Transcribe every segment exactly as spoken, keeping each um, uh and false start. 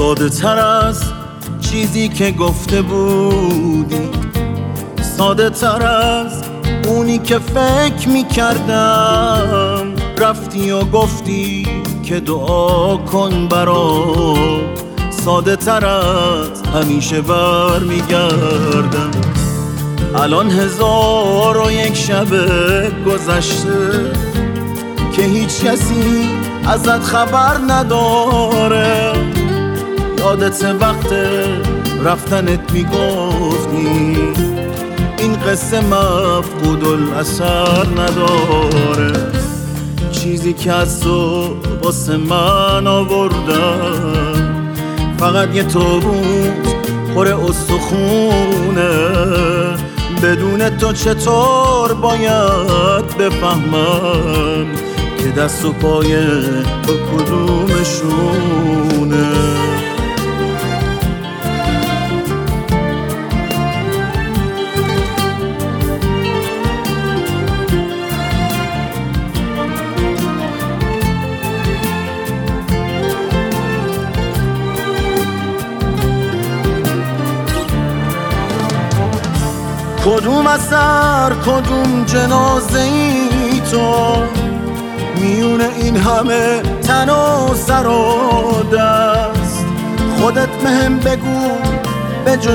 ساده تر از چیزی که گفته بودی، ساده تر از اونی که فکر میکردم. رفتی و گفتی که دعا کن برام، ساده تر از همیشه بر میگردم. الان هزار و یک شب گذشته که هیچ کسی ازت خبر نداره. یادت وقت رفتنت میگفتی این قصه مفقود الاثر نداره. چیزی که از تو واسه من آوردم فقط یه تابوت پر استخونه. بدون تو چطور باید بفهمم که دست و پای با کدومشونه؟ کدوم اثر کدوم جنازه ای تو میون این همه تن و سر و دست؟ خودت مهم بگو به جز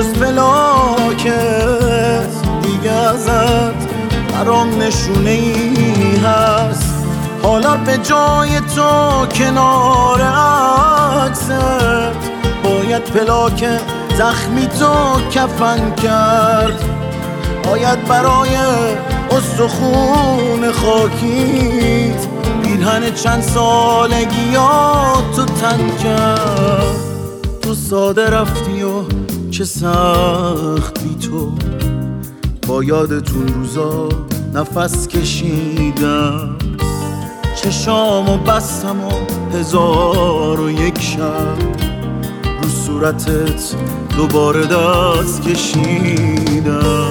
فلاکت دیگه ازت برام نشونه ای هست. حالا به جای تو کنار عکست باید پلاک زخمی تو کفن کرد. باید برای استخون خاکیت پیرهن چند سالگیات تو تن کرد. تو ساده رفتی و چه سخت بی تو، با یادتون روزا نفس کشیدم. چشامو بستم و هزار و یک شب رو صورتت دوباره دست کشیدم.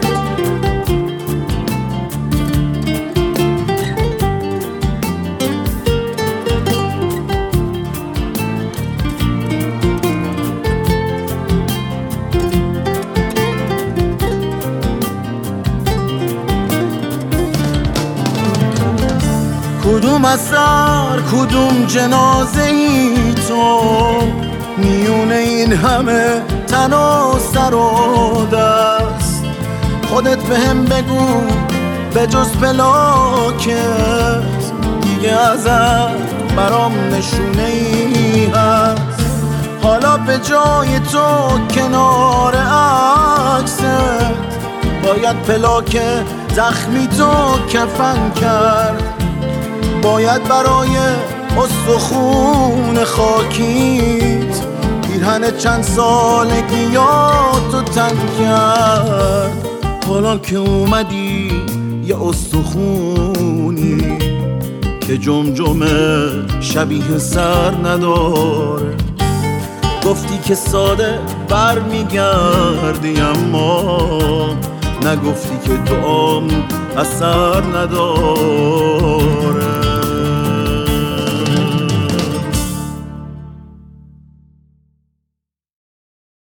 کدوم اثر کدوم جنازه ای تو میون این همه تن و سر و دست؟ خودت بهم بگو به جز پلاکت دیگه ازت برام نشونه ای هست. حالا به جای تو کنار عکست باید پلاک زخمی تو کفن کرد. باید برای استخون خاکیت پیرهن چند سالگیاتو تن کرد. حالا که اومدی یه استخونی که جمجمه شبیه سر نداره. گفتی که ساده بر میگردی اما نگفتی که دعام اثر نداره.